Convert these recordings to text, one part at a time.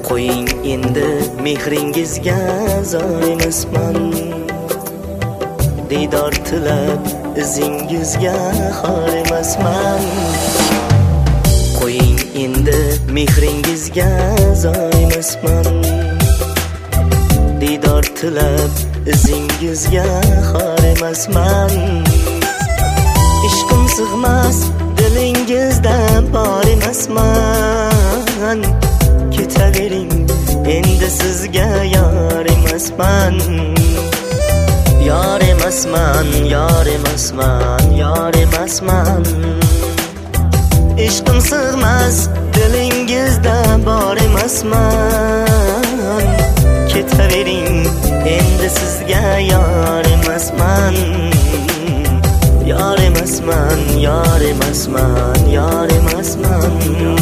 Qo'ying endi mehringizga zor emasman, diydor tilab izingizga xor emasman. Qo'ying endi mehringizga zor emasman, diydor tilab izingizga xor emasman. Ishqim sig'mas dilingizda bor emasman, ketavering endi sizga yor emasman. Yor emasman, yor emasman, yor emasman. Ishqim sig'mas dilingizda bor emasman, ketavering endi sizga yor emasman. Yor emasman, yor emasman, yor emasman.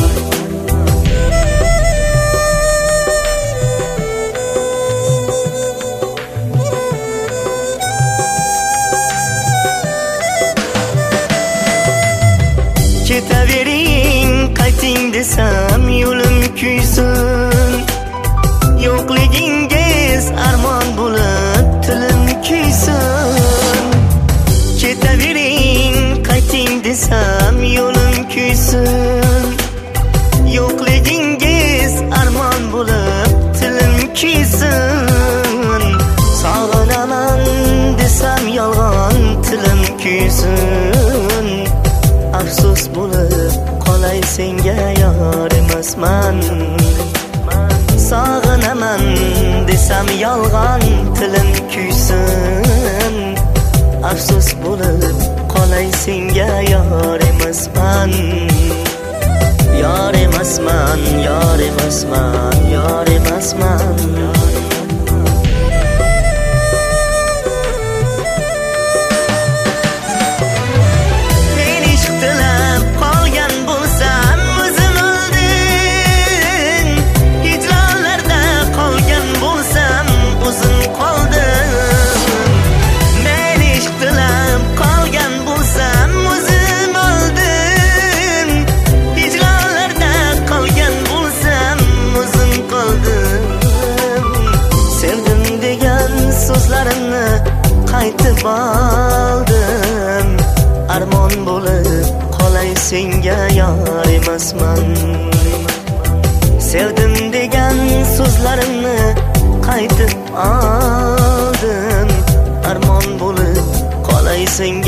Ketavering qayting desam yo'lim kuysin, yo'qligingiz armon bo'lib tilim kuysin. Ketavering qayting desam yo'lim kuysin, yo'qligingiz armon bo'lib tilim kuysin. Sog'inaman desam yolg'on tilim kuysin, afsus bo'lib qolay senga yor emasman. Sog'inaman desam yolg'on tilim kuysin, afsus bo'lib qolay senga yor emasman. Yor emasman, yor emasman, yor emasman. Qaytib oldim, armon bo'lib qolay senga yor emasman. Sevdim degan so'zlarimni qaytib oldim, armon bo'lib qolay senga